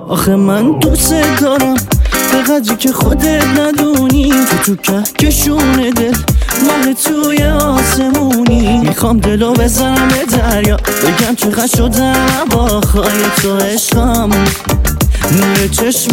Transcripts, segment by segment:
آخه من دوست دارم به قدری که خودت ندونی، تو کهکشون دل ماه توی آسمونی. میخوام دلو بزنم به دریا، بگم چقدر شدم با خواهی تو عشقم نور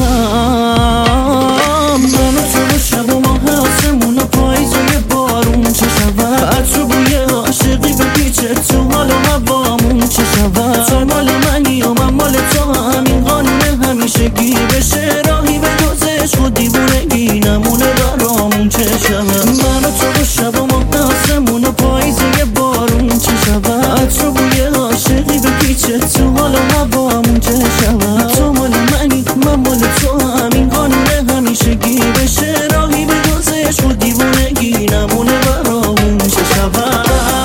چشمم. من و تو شب و ماه آسمون و پاییز و یه بارون چه شود، عطر و بوی عاشقی به پیچه تو حال و هوامون چه شود. تو مال منی و من مال تو، همین قانون همیشگی بشه راهی به دوزش خود دیوونگی نمونه برامون چه شود. من و تو شب و ماه آسمون و پاییز و یه بارون چه شود، عطر و بوی عاشقی به پیچه تو حال و هوامون چه شود. تو مال منی من مال تو، همین قانون همیشگی بشه راهی به دوزش خود دیوونگی نمونه برامون چه شود.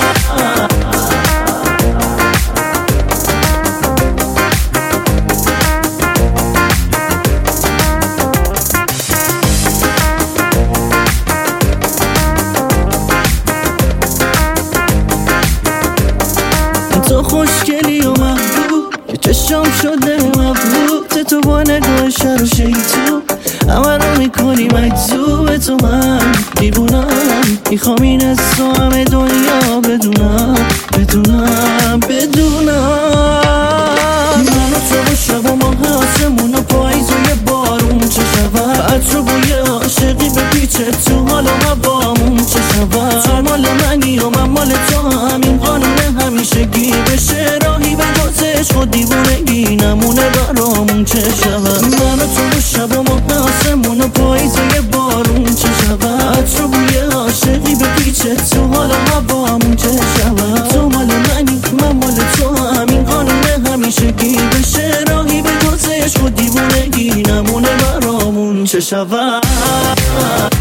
تو خوشگلی و محبوب که چشم شده مبهوت، تو با نگاه شر و شیطون همه رو میکنی مجذوب تو. من دیوونم میخوام این از تو همه دنیا بدونم بدونم بدونم. من و تو شب و ماه آسمون و پاییز و یه بارون چه شود، عطر و بوی عاشقی به پیچه تو حال و هوامون چه شود. تو مال منی و من مال تو، همین قانون همیشگی بشه راهی به دوزش خود دیوونگی نمونه برامون چه شود. من و تو شب و ماه آسمون و پاییز و یه بارون چه شود، عطر و بوی عاشقی به پیچه تو حال و هوامون چه شود. تو مال منی من مال تو، همین قانون همیشگی بشه راهی به دوزش خود دیوونگی نمونه برامون چه شود.